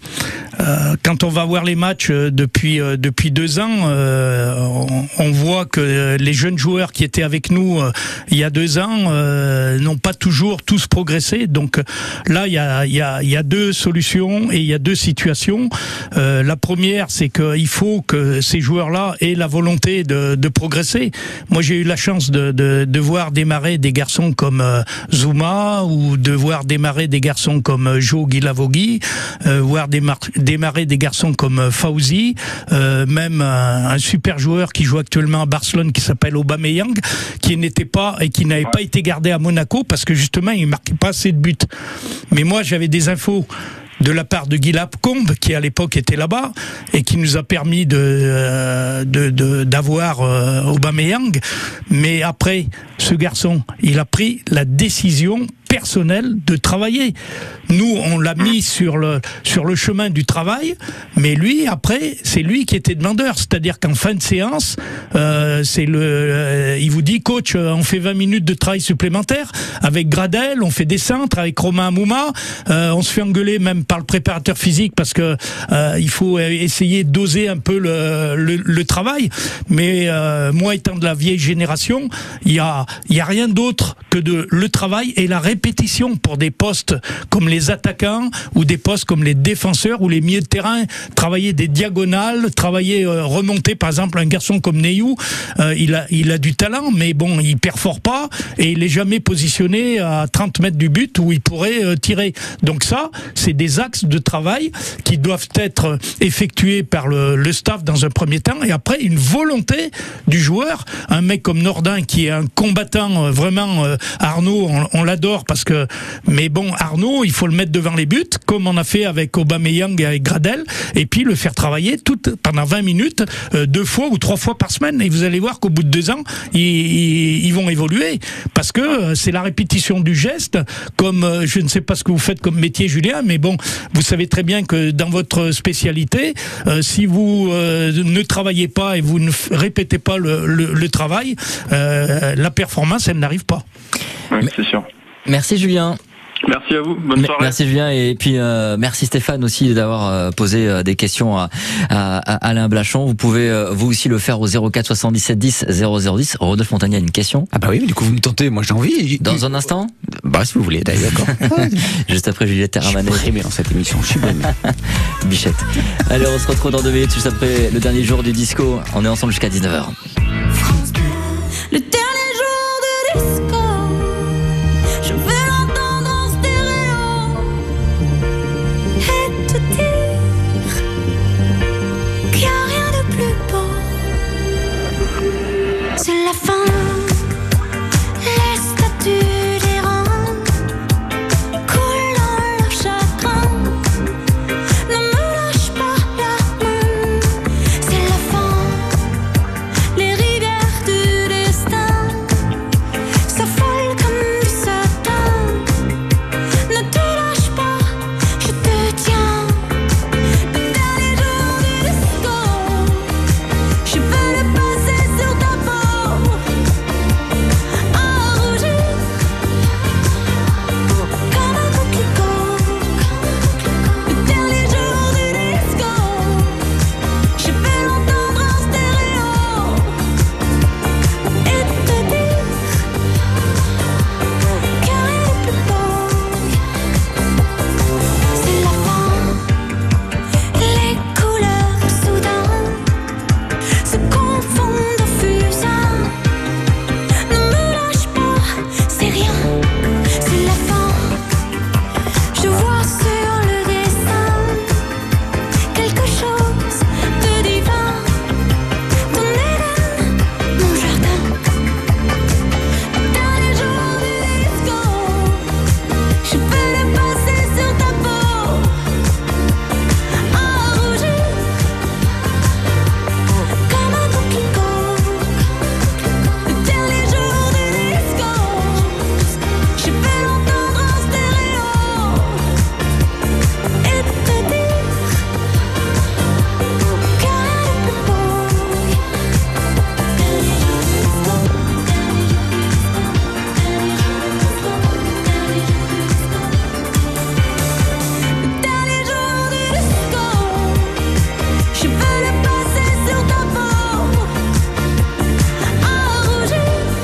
euh, quand on va voir les matchs depuis euh, depuis deux ans, euh, on, on voit que les jeunes joueurs qui étaient avec nous euh, il y a deux ans euh, n'ont pas toujours tous progressé. Donc là, il y a il y a il y a deux solutions et il y a deux situations. Euh, la première, c'est qu'il faut que ces joueurs-là aient la volonté de, de progresser. Moi, j'ai eu la chance de, de, de voir démarrer des garçons comme euh, Zouma, ou de voir démarrer des garçons comme euh, Jo Guilavogui, euh, voir démar- démarrer des garçons comme euh, Fauzi, euh, même un, un super joueur qui joue actuellement à Barcelone qui s'appelle Aubameyang, qui n'était pas et qui n'avait pas été gardé à Monaco parce que justement il marquait pas assez de buts. Mais moi, j'avais des infos de la part de Guy Lacombe, qui à l'époque était là-bas et qui nous a permis de, euh, de, de d'avoir euh, Aubameyang. Mais après, ce garçon, il a pris la décision personnelle de travailler. Nous, on l'a mis sur le sur le chemin du travail, mais lui, après, c'est lui qui était demandeur. C'est-à-dire qu'en fin de séance, euh, c'est le, euh, il vous dit, coach, on fait vingt minutes de travail supplémentaire avec Gradel, on fait des cintres avec Romain Amouma, euh, on se fait engueuler même par le préparateur physique parce que euh, il faut essayer de doser un peu le le, le travail. Mais euh, moi, étant de la vieille génération, il y a il y a rien d'autre que de le travail et la répétition pour des postes comme les attaquants ou des postes comme les défenseurs ou les milieux de terrain, travailler des diagonales, travailler euh, remonter par exemple un garçon comme Neyou, euh, il a il a du talent mais bon, il perfore pas et il est jamais positionné à trente mètres du but où il pourrait euh, tirer. Donc ça, c'est des axes de travail qui doivent être effectués par le, le staff dans un premier temps et après une volonté du joueur, un mec comme Nordin qui est un combattant euh, vraiment euh, Arnaud, on, on l'adore parce que mais bon, Arnaud, il faut le mettre devant les buts comme on a fait avec Aubameyang et avec Gradel et puis le faire travailler tout, pendant vingt minutes euh, deux fois ou trois fois par semaine et vous allez voir qu'au bout de deux ans ils, ils, ils vont évoluer parce que euh, c'est la répétition du geste comme euh, je ne sais pas ce que vous faites comme métier Julien mais bon, vous savez très bien que dans votre spécialité euh, si vous euh, ne travaillez pas et vous ne f- répétez pas le, le, le travail euh, la performance elle n'arrive pas. Oui, c'est sûr. Merci Julien. Merci à vous, bonne soirée. Merci Julien, et puis euh, merci Stéphane aussi d'avoir euh, posé euh, des questions à, à, à Alain Blachon. Vous pouvez euh, vous aussi le faire au zéro quatre soixante-dix-sept dix zéro zéro dix. Rodolphe Montagnier a une question. Ah bah oui, mais du coup vous me tentez, moi j'ai envie. Dans un instant. Bah si vous voulez, d'accord. Juste après Juliette Terramanet. Je suis très bien dans cette émission, je suis bien. Bichette. Allez, on se retrouve dans deux minutes juste après le dernier jour du disco. On est ensemble jusqu'à dix-neuf heures. Le dernier jour du disco, je veux l'entendre en stéréo et te dire qu'il n'y a rien de plus beau. C'est la fin, les statues des rangs coulent dans leur chagrin. Ne me lâche pas la main, c'est la fin, les rivières du destin s'affolent comme du satin. Ne te lâche pas, je te tiens. Le dernier jour du disco, je veux le passer sur ta peau, à rougir comme un coquelicot. Le dernier jour du disco, je veux l'entendre en stéréo et te dire qu'il n'y a rien de plus beau. C'est la fin, les couleurs soudain se confondent au fusain. Ne me lâche pas, c'est rien, c'est la fin. Je vois sur le dessin quelque chose de divin. Ton Éden, mon jardin. Le dernier jour du disco, je veux le passer sur ta peau, à rougir comme un coquelicot. Le dernier jour du disco, je veux l'entendre en stéréo et te dire qu'il n'y a rien de plus beau. Le dernier jour du disco, je veux le passer sur ta peau, à rougir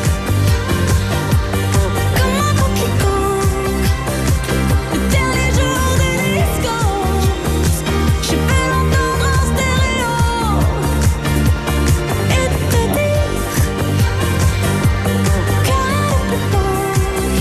comme un coquelicot. Le dernier jour du disco, je veux l'entendre en stéréo et te dire qu'il n'y a rien de plus beau.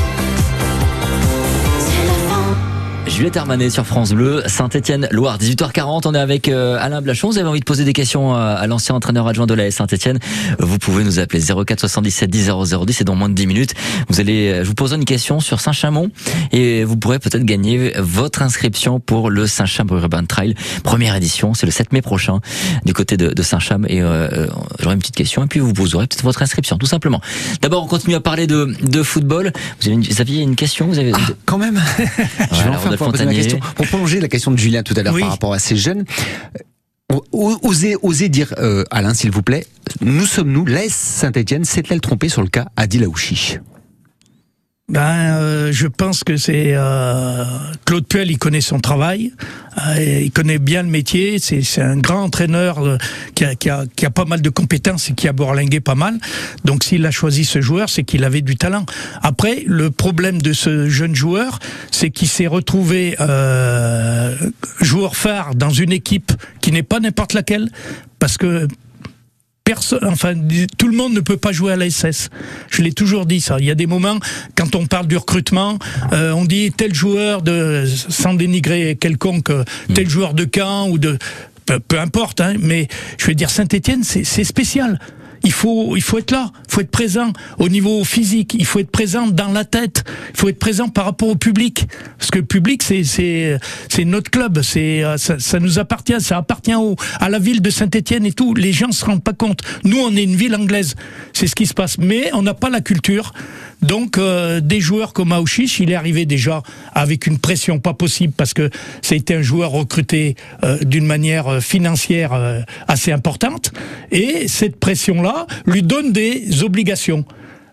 C'est la fin. Juliette Armanet sur France Bleu, Saint-Étienne-Loire, dix-huit heures quarante. On est avec euh, Alain Blachon. Vous avez envie de poser des questions à, à l'ancien entraîneur adjoint de l'A S Saint-Étienne. Vous pouvez nous appeler zéro quatre soixante-dix-sept dix zéro zéro dix. C'est dans moins de dix minutes. Vous allez, je vous pose une question sur Saint-Chamond et vous pourrez peut-être gagner votre inscription pour le Saint-Chamond Urban Trail. Première édition, c'est le sept mai prochain du côté de, de Saint-Chamond. Et euh, j'aurai une petite question et puis vous poserez peut-être votre inscription, tout simplement. D'abord, on continue à parler de, de football. Vous, avez une, vous aviez une question, vous avez... Ah, quand même. Je vais Voilà, enfin Rodolphe pouvoir poser ma Montagnier. question. Pour prolonger la question de Julien tout à l'heure Oui. par rapport à ces jeunes, euh, osez, osez dire, euh, Alain, s'il vous plaît, nous sommes nous, l'A S Saint-Étienne, s'est-elle trompée sur le cas Adil Aouchi? Ben, euh, je pense que c'est euh, Claude Puel, il connaît son travail, euh, il connaît bien le métier. C'est, c'est un grand entraîneur euh, qui, a, qui, a, qui a pas mal de compétences et qui a bourlingué pas mal. Donc, s'il a choisi ce joueur, c'est qu'il avait du talent. Après, le problème de ce jeune joueur, c'est qu'il s'est retrouvé euh, joueur phare dans une équipe qui n'est pas n'importe laquelle, parce que personne, enfin, tout le monde ne peut pas jouer à la S S. Je l'ai toujours dit ça. Il y a des moments, quand on parle du recrutement, euh, on dit tel joueur de, sans dénigrer quelconque, tel joueur de Caen ou de, peu, peu importe, hein, mais je vais dire Saint-Étienne, c'est, c'est spécial. Il faut, il faut être là, il faut être présent au niveau physique, il faut être présent dans la tête, il faut être présent par rapport au public, parce que le public c'est c'est c'est notre club, c'est ça, ça nous appartient, ça appartient au, à la ville de Saint-Étienne et tout. Les gens se rendent pas compte. Nous on est une ville anglaise, c'est ce qui se passe, mais on n'a pas la culture. Donc euh, des joueurs comme Aouchiche, il est arrivé déjà avec une pression pas possible parce que ça a été un joueur recruté euh, d'une manière financière euh, assez importante, et cette pression-là lui donne des obligations.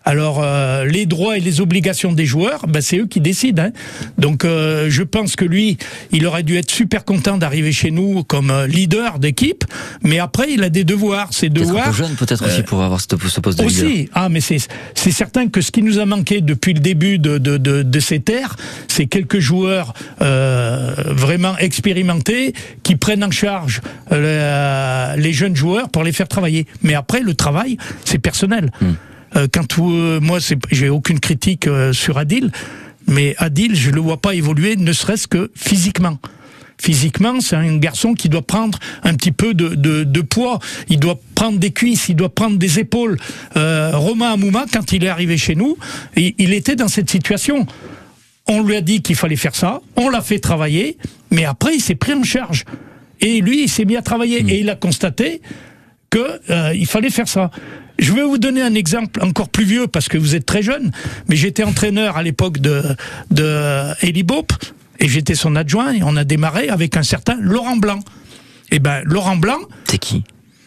Alors euh, les droits et les obligations des joueurs, ben, c'est eux qui décident. Hein. Donc euh, je pense que lui, il aurait dû être super content d'arriver chez nous comme euh, leader d'équipe, mais après il a des devoirs. Ces Peut-être devoirs. un peu jeune, peut-être aussi euh, pour avoir ce, ce poste de leader. Aussi, ah mais c'est c'est certain que ce qui nous a manqué depuis le début de de de, de cette ère, c'est quelques joueurs euh, vraiment expérimentés qui prennent en charge euh, les jeunes joueurs pour les faire travailler. Mais après le travail, c'est personnel. Mmh. Euh, quand euh, moi, c'est, j'ai aucune critique euh, sur Adil, mais Adil, je le vois pas évoluer, ne serait-ce que physiquement. Physiquement, c'est un garçon qui doit prendre un petit peu de, de, de poids. Il doit prendre des cuisses, il doit prendre des épaules. Euh, Romain Amouma, quand il est arrivé chez nous, il, il était dans cette situation. On lui a dit qu'il fallait faire ça, on l'a fait travailler, mais après, il s'est pris en charge. Et lui, il s'est mis à travailler mmh. et il a constaté que euh, il fallait faire ça. Je vais vous donner un exemple encore plus vieux parce que vous êtes très jeune, mais j'étais entraîneur à l'époque de, de Eli Bope et j'étais son adjoint et on a démarré avec un certain Laurent Blanc. Et ben Laurent Blanc, c'est qui?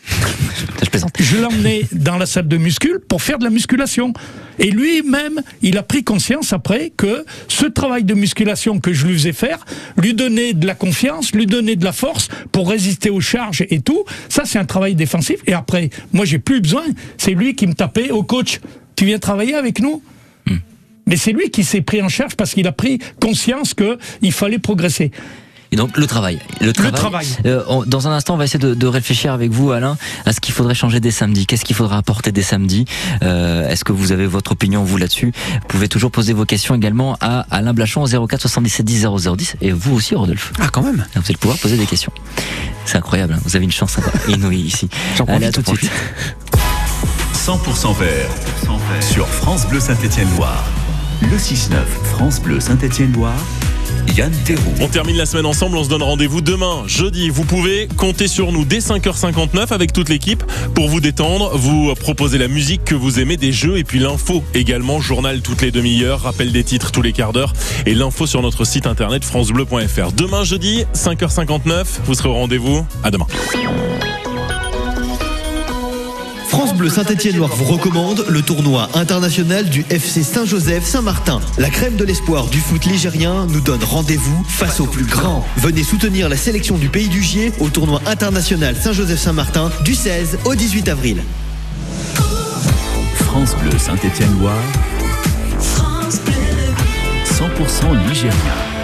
Je plaisante. Je l'emmenais dans la salle de muscule pour faire de la musculation. Et lui-même, il a pris conscience après que ce travail de musculation que je lui faisais faire lui donnait de la confiance, lui donnait de la force pour résister aux charges et tout. Ça, c'est un travail défensif. Et après, moi, j'ai plus besoin. C'est lui qui me tapait au coach. Tu viens travailler avec nous ? mmh. Mais c'est lui qui s'est pris en charge parce qu'il a pris conscience qu'il fallait progresser. Et donc le travail. Le travail. Le travail. Euh, on, dans un instant, on va essayer de, de réfléchir avec vous, Alain, à ce qu'il faudrait changer dès samedi. Qu'est-ce qu'il faudra apporter dès samedi euh, Est-ce que vous avez votre opinion, vous, là-dessus? Vous pouvez toujours poser vos questions également à Alain Blachon au zéro quatre soixante-dix-sept dix zéro zéro dix. Et vous aussi, Rodolphe. Ah, quand même. Vous allez pouvoir poser des questions. C'est incroyable, hein, vous avez une chance inouïe ici. J'en Allez, profite, à tout de suite. cent pour cent vert sur France Bleu Saint-Étienne-Loire. Le six neuf France Bleu Saint-Étienne-Loire. Yann Théroux. On termine la semaine ensemble, on se donne rendez-vous demain, jeudi. Vous pouvez compter sur nous dès cinq heures cinquante-neuf avec toute l'équipe pour vous détendre, vous proposer la musique que vous aimez, des jeux et puis l'info également, journal toutes les demi-heures, rappel des titres tous les quarts d'heure et l'info sur notre site internet francebleu point f r. Demain jeudi, cinq heures cinquante-neuf, vous serez au rendez-vous. À demain. France Bleu Saint-Étienne-Loire vous recommande le tournoi international du F C Saint-Joseph Saint-Martin. La crème de l'espoir du foot ligérien nous donne rendez-vous face aux plus grands. Venez soutenir la sélection du Pays du Gier au tournoi international Saint-Joseph Saint-Martin du seize au dix-huit avril. France Bleu Saint-Étienne-Loire. France Bleu. cent pour cent ligérien.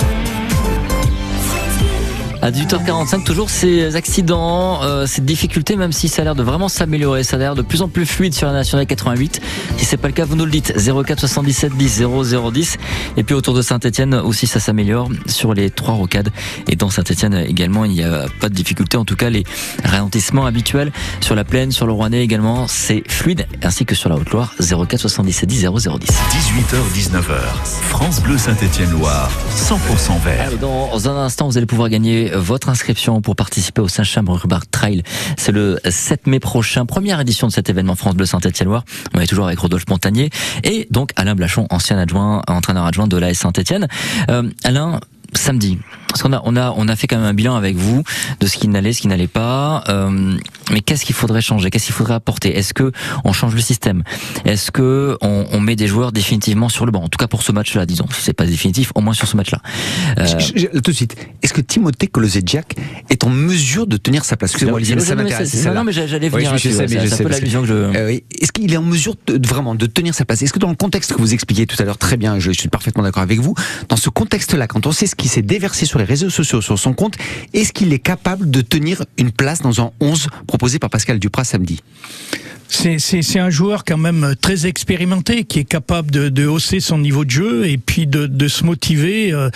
À dix-huit heures quarante-cinq, toujours ces accidents, euh, ces difficultés, même si ça a l'air de vraiment s'améliorer, ça a l'air de plus en plus fluide sur la nationale quatre-vingt-huit. Si c'est pas le cas, vous nous le dites. zéro quatre soixante-dix-sept dix zéro zéro dix. Et puis autour de Saint-Étienne aussi, ça s'améliore sur les trois rocades. Et dans Saint-Étienne également, il n'y a pas de difficulté. En tout cas, les ralentissements habituels sur la plaine, sur le Rouennais également, c'est fluide, ainsi que sur la Haute-Loire. zéro quatre soixante-dix-sept dix zéro zéro dix. dix-huit heures dix-neuf heures. France Bleu Saint-Étienne-Loire. cent pour cent vert. Allez, dans un instant, vous allez pouvoir gagner votre inscription pour participer au Saint-Chambre-Rubar Trail. C'est le sept mai prochain, première édition de cet événement France Bleu Saint-Étienne-Loire. On est toujours avec Rodolphe Montagnier et donc Alain Blachon, ancien adjoint, entraîneur adjoint de l'A S Saint-Étienne. Euh, Alain, samedi, parce qu'on a, on a, on a fait quand même un bilan avec vous de ce qui n'allait, ce qui n'allait pas. Euh, mais qu'est-ce qu'il faudrait changer? Qu'est-ce qu'il faudrait apporter? Est-ce que on change le système? Est-ce que on, on met des joueurs définitivement sur le banc? En tout cas pour ce match-là, disons. Si c'est pas définitif, au moins sur ce match-là. Euh... Je, je, tout de suite. Est-ce que Timothée Kolosejczak est en mesure de tenir sa place? Excusez-moi, Olivier, mais ça m'intéresse. Non, non, mais j'allais venir. Oui, je sais, mais je sais. C'est un peu l'allusion que je. Euh, oui. Est-ce qu'il est en mesure de, de, vraiment de tenir sa place? Est-ce que dans le contexte que vous expliquiez tout à l'heure très bien, je, je suis parfaitement d'accord avec vous, dans ce contexte-là, quand on sait ce qui s'est déversé sur les réseaux sociaux, sur son compte, est-ce qu'il est capable de tenir une place dans un onze proposé par Pascal Duprat samedi? C'est, c'est, c'est un joueur quand même très expérimenté qui est capable de, de hausser son niveau de jeu et puis de, de se motiver, euh,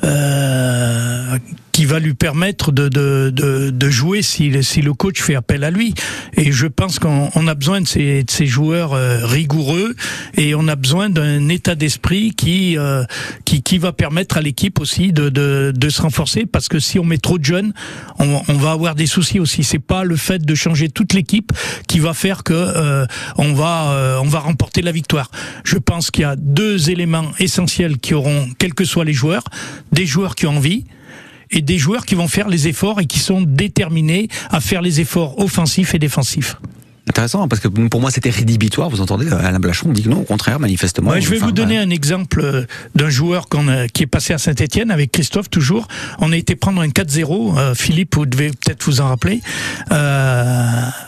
euh, qui va lui permettre de, de, de, de jouer si, si le coach fait appel à lui. Et je pense qu'on on a besoin de ces, de ces joueurs euh, rigoureux et on a besoin d'un état d'esprit qui, euh, qui, qui va permettre à l'équipe aussi de, de, de se renforcer, parce que si on met trop de jeunes, on, on va avoir des soucis aussi. C'est pas le fait de changer toute l'équipe qui va faire que euh, on va euh, on va remporter la victoire. Je pense qu'il y a deux éléments essentiels qui auront, quels que soient les joueurs, des joueurs qui ont envie et des joueurs qui vont faire les efforts et qui sont déterminés à faire les efforts offensifs et défensifs. intéressant, parce que pour moi c'était rédhibitoire, vous entendez, Alain Blachon dit que non, au contraire, manifestement. Ouais, je vais enfin, vous donner voilà. un exemple d'un joueur qu'on a, qui est passé à Saint-Etienne, avec Christophe toujours. On a été prendre un quatre zéro, euh, Philippe, vous devez peut-être vous en rappeler, euh,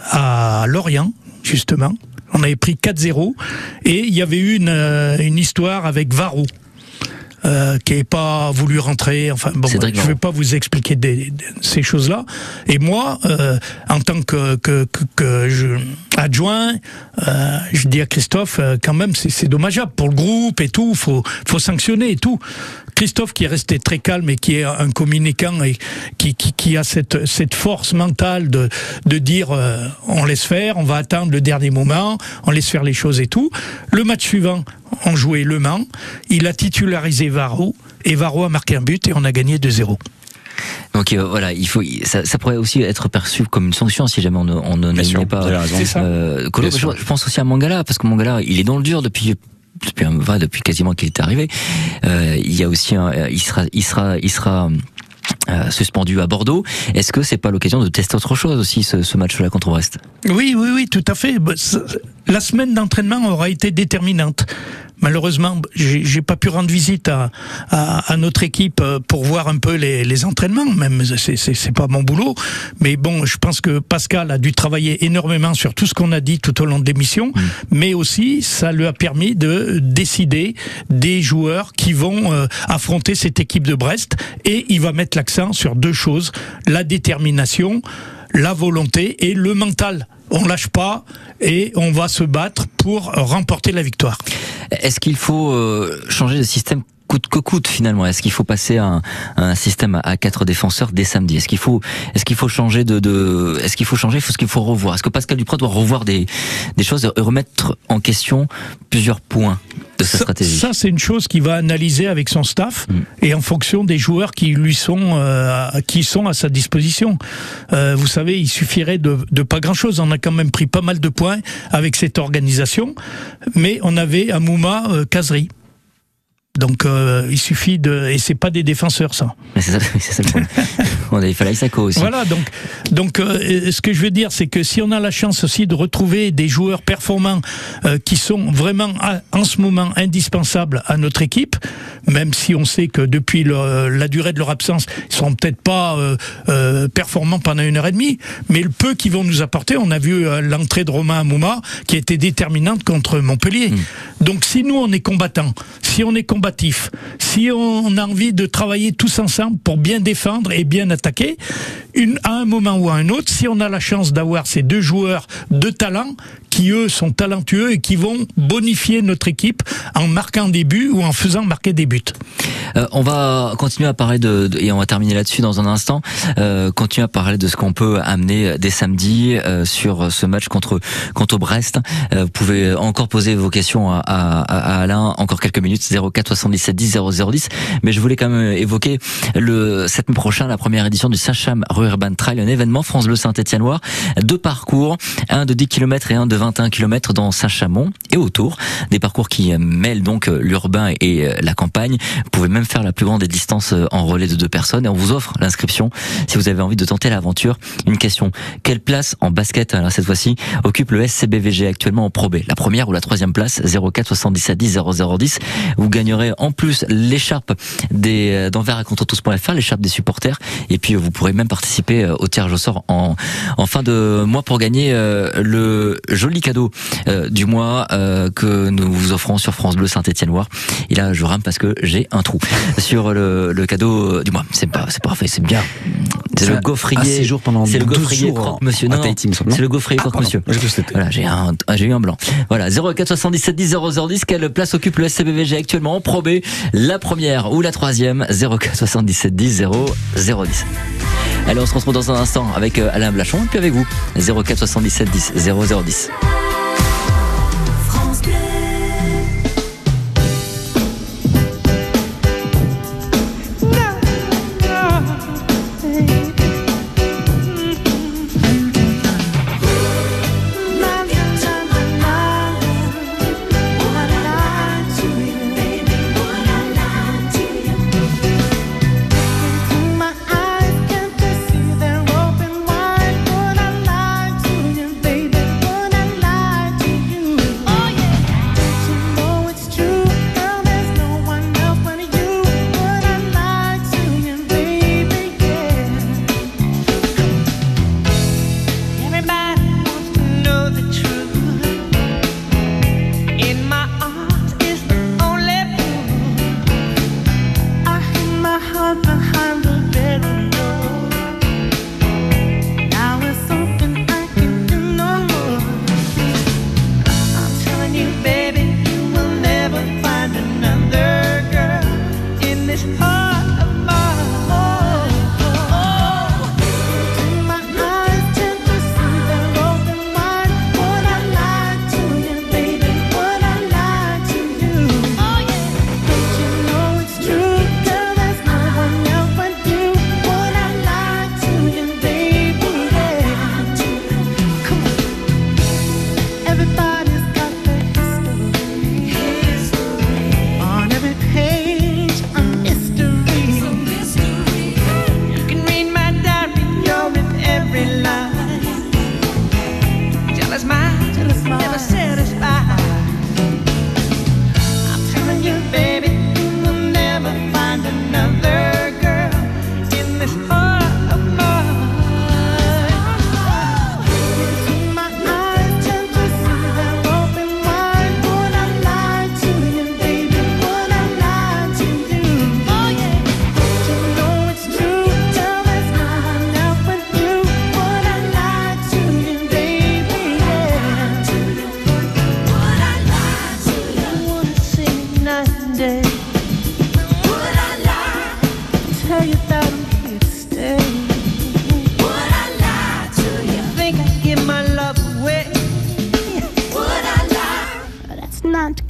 à Lorient, justement. On avait pris quatre zéro, et il y avait eu une, une histoire avec Varro. Euh, qui n'ait pas voulu rentrer. Enfin bon, je ne vais pas vous expliquer des, des, ces choses-là. Et moi, euh, en tant que, que, que, que je, adjoint, euh, je dis à Christophe, euh, quand même, c'est dommageable pour le groupe et tout. Faut, faut sanctionner et tout. Christophe, qui est resté très calme et qui est un communicant et qui, qui, qui a cette, cette force mentale de, de dire, euh, on laisse faire, on va attendre le dernier moment, on laisse faire les choses et tout. Le match suivant, on jouait Le Mans, il a titularisé Varro, et Varro a marqué un but et on a gagné deux zéro. Donc euh, voilà, il faut, ça, ça pourrait aussi être perçu comme une sanction si jamais on ne, on ne n'alignait pas. Euh, Colo, je, je pense aussi à Mangala, parce que Mangala, il est dans le dur depuis depuis, un, enfin, depuis quasiment qu'il est arrivé. Euh, il y a aussi, un, il sera, il sera, il sera. Euh, suspendu à Bordeaux. Est-ce que c'est pas l'occasion de tester autre chose aussi, ce, ce match-là contre Brest? Oui, oui, oui, tout à fait. La semaine d'entraînement aura été déterminante. Malheureusement, j'ai pas pu rendre visite à, à, à notre équipe pour voir un peu les, les entraînements. Même c'est pas mon boulot, mais bon, je pense que Pascal a dû travailler énormément sur tout ce qu'on a dit tout au long de l'émission. Mmh. Mais aussi, ça lui a permis de décider des joueurs qui vont euh, affronter cette équipe de Brest. Et il va mettre l'accent sur deux choses: la détermination, la volonté et le mental. On lâche pas et on va se battre pour remporter la victoire. Est-ce qu'il faut euh, changer de système coûte que coûte finalement? Est-ce qu'il faut passer à un, à un système à quatre défenseurs dès samedi? Est-ce qu'il faut, est-ce qu'il faut changer de, de est-ce qu'il faut changer? Est-ce qu'il faut revoir? Est-ce que Pascal Duprat doit revoir des, des choses et remettre en question plusieurs points de sa ça, stratégie? Ça, c'est une chose qu'il va analyser avec son staff mmh. et en fonction des joueurs qui lui sont, euh, qui sont à sa disposition. Euh, vous savez, il suffirait de, de pas grand-chose. On a quand même pris pas mal de points avec cette organisation, mais on avait à Mouma euh, Kazri. Donc euh, il suffit de, et c'est pas des défenseurs ça. C'est ça, c'est ça le problème. On avait fait l'Aïsako aussi. Voilà, donc donc euh, ce que je veux dire, c'est que si on a la chance aussi de retrouver des joueurs performants euh, qui sont vraiment à, en ce moment indispensables à notre équipe, même si on sait que depuis le, la durée de leur absence, ils seront peut-être pas euh, euh, performants pendant une heure et demie, mais le peu qu'ils vont nous apporter, on a vu euh, l'entrée de Romain Amouma qui a été déterminante contre Montpellier. Mmh. Donc si nous on est combattants, si on est combatifs, si on a envie de travailler tous ensemble pour bien défendre et bien attaquer, une, à un moment ou à un autre, si on a la chance d'avoir ces deux joueurs de talent qui eux sont talentueux et qui vont bonifier notre équipe en marquant des buts ou en faisant marquer des buts. Euh, on va continuer à parler de, de et on va terminer là-dessus dans un instant. Euh, continuer à parler de ce qu'on peut amener dès samedi euh, sur ce match contre contre Brest. Euh, vous pouvez encore poser vos questions à, à, à Alain. Encore quelques minutes. zéro quatre soixante-dix-sept dix zéro zéro dix. Mais je voulais quand même évoquer le sept mai prochain la première édition du Saint-Cham Urban Trail, un événement France Bleu Saint-Étienne-Loire. Deux parcours, un de dix kilomètres et un de vingt et un kilomètres dans Saint-Chamond et autour. Des parcours qui mêlent donc l'urbain et la campagne. Vous pouvez même faire la plus grande des distances en relais de deux personnes et on vous offre l'inscription si vous avez envie de tenter l'aventure. Une question: quelle place en basket, alors cette fois-ci, occupe le S C B V G actuellement en Pro B? La première ou la troisième place? Zéro quatre soixante-dix-sept dix zéro zéro dix. Vous gagnerez en plus l'écharpe des d'envers à contre tous point F R, l'écharpe des supporters, et puis vous pourrez même participer au tirage au sort en, en fin de mois pour gagner euh, le joli cadeau euh, du mois euh, que nous vous offrons sur France Bleu Saint-Étienne-Loire. Et là je rame parce que j'ai un trou sur le, le cadeau du mois. C'est pas, c'est parfait, c'est bien. C'est le gaufrier. C'est le gaufrier croque monsieur. Non, c'est le gaufrier croque monsieur. Voilà, j'ai un, j'ai eu un blanc. Voilà, zéro quatre soixante-dix-sept dix zéro zéro dix. Quelle place occupe le S C B V G actuellement en Pro B? La première ou la troisième? Zéro quatre soixante-dix-sept dix zéro zéro dix. Allez, on se retrouve dans un instant avec Alain Blachon et puis avec vous. Zéro quatre soixante-dix-sept dix zéro zéro dix. My eyes can't see, they're open wide. Would I lie to you, baby? Would I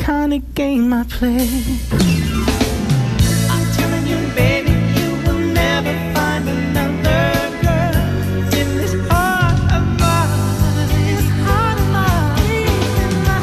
kind of game I play. I'm telling you, baby, you will never find another girl in this heart of mine. This heart of mine, in my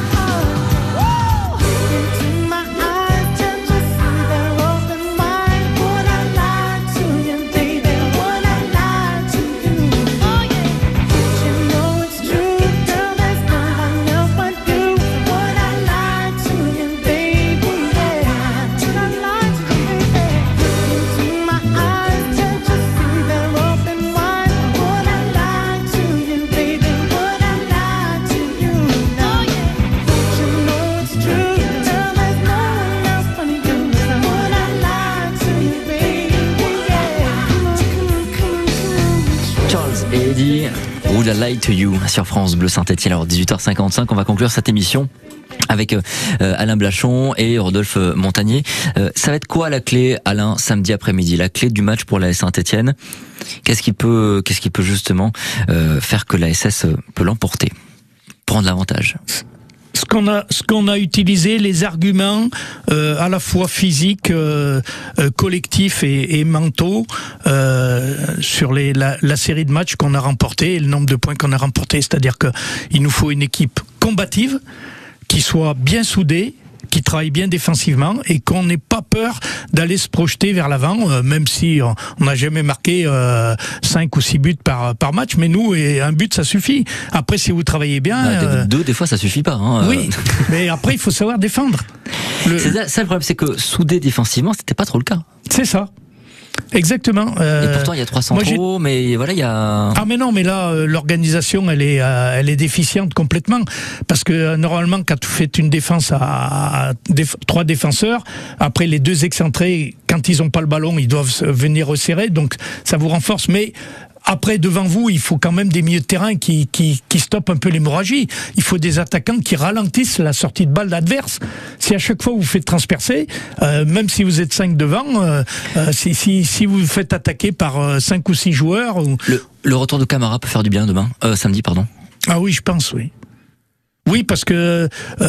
heart. Into my eyes, just to see their open wide. Would I lie to you, baby? Would I lie to you? Oh yeah. You know it's true, girl. There's no one else but you. Would I lie to you, baby? Yeah. Would I lie to you, baby? Into my eyes, just to see their open wide. Would I lie to you, baby? Would I lie to you? Oh yeah. You know it's true, girl. There's no one else but you. Would I lie to you, baby? Yeah. Come on, come on, come on. Charles et Eddie, Would I Lie to You sur France Bleu Saint-Etienne. Alors dix-huit heures cinquante-cinq, on va conclure cette émission avec euh, Alain Blachon et Rodolphe Montagnier. Euh, ça va être quoi la clé, Alain, samedi après-midi? La clé du match pour l'A S Saint-Etienne? Qu'est-ce qui peut, qu'est-ce qui peut justement euh, faire que l'A S S peut l'emporter, prendre l'avantage? Ce qu'on a, ce qu'on a utilisé, les arguments euh, à la fois physiques, euh, euh, collectifs et, et mentaux euh, sur les, la, la série de matchs qu'on a remportés et le nombre de points qu'on a remportés. C'est-à-dire que il nous faut une équipe combative, qui soit bien soudée, qui travaille bien défensivement et qu'on n'ait pas peur d'aller se projeter vers l'avant, euh, même si on n'a jamais marqué euh, cinq ou six buts par, par match, mais nous, et un but, ça suffit. Après, si vous travaillez bien... Bah, euh, deux, des fois, ça suffit pas. Hein, oui, mais après, il faut savoir défendre. Le... C'est ça, ça le problème, c'est que soudé défensivement, c'était pas trop le cas. C'est ça. Exactement. Euh, et pourtant, il y a trois centraux, mais voilà, il y a... Ah mais non, mais là, euh, l'organisation, elle est, euh, elle est déficiente complètement. Parce que euh, normalement, quand vous faites une défense à, à déf- trois défenseurs, après les deux excentrés, quand ils n'ont pas le ballon, ils doivent venir resserrer, donc ça vous renforce. Mais après, devant vous, il faut quand même des milieux de terrain qui, qui, qui stoppent un peu l'hémorragie. Il faut des attaquants qui ralentissent la sortie de balle d'adverse. Si à chaque fois vous faites transpercer, euh, même si vous êtes cinq devant, euh, euh, si, si, si vous vous faites attaquer par euh, cinq ou six joueurs... Ou... Le, le retour de Camara peut faire du bien demain, euh, samedi, pardon. Ah oui, je pense, oui. Oui, parce que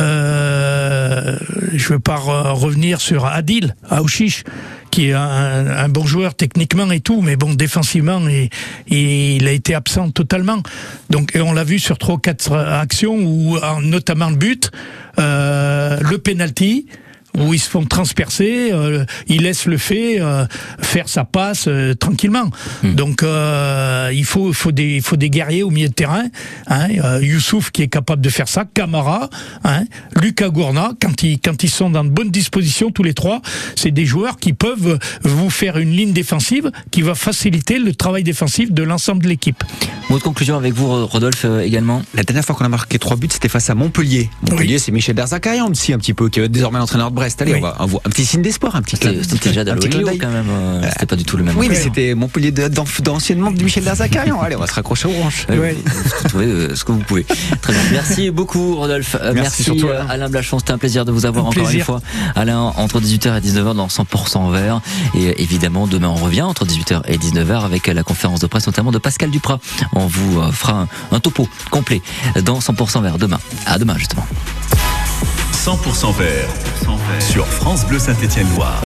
euh, je ne veux pas re- revenir sur Adil, Aouchiche, qui est un, un bon joueur techniquement et tout, mais bon, défensivement, il, il a été absent totalement. Donc, et on l'a vu sur trois ou quatre actions, où, notamment le but, euh, le penalty, où ils se font transpercer, euh, ils laissent le fait euh, faire sa passe euh, tranquillement. Mmh. Donc euh, il faut, faut des, il faut des guerriers au milieu de terrain. Hein, euh, Youssouf qui est capable de faire ça, Camara, hein, Lucas Gourna, quand ils, quand ils sont dans de bonnes dispositions tous les trois, c'est des joueurs qui peuvent vous faire une ligne défensive qui va faciliter le travail défensif de l'ensemble de l'équipe. Mot de conclusion avec vous, Rodolphe, euh, également. La dernière fois qu'on a marqué trois buts, c'était face à Montpellier. Montpellier, oui. C'est Michel Derzakarian aussi un petit peu, qui est désormais l'entraîneur de Brest. Allez, oui. on va un, un petit signe d'espoir, un petit C'était, c'était déjà d'Aloïo quand même. Euh, c'était pas du tout le même. Oui, mais c'était Montpellier d'anciennement de Michel Derzakarian. Allez, on va se raccrocher aux branches. Oui. Vous trouvez euh, ce que vous pouvez. Très bien. Merci beaucoup, Rodolphe. Euh, merci, merci surtout, Alain. Alain Blachon. C'était un plaisir de vous avoir un encore plaisir. Une fois. Alain, entre dix-huit heures et dix-neuf heures dans cent pour cent vert. Et évidemment, demain, on revient entre dix-huit heures et dix-neuf heures avec la conférence de presse, notamment de Pascal Duprat. On vous euh, fera un, un topo complet dans cent pour cent vert demain. À demain, justement. cent pour cent vert sur France Bleu Saint-Etienne Loire.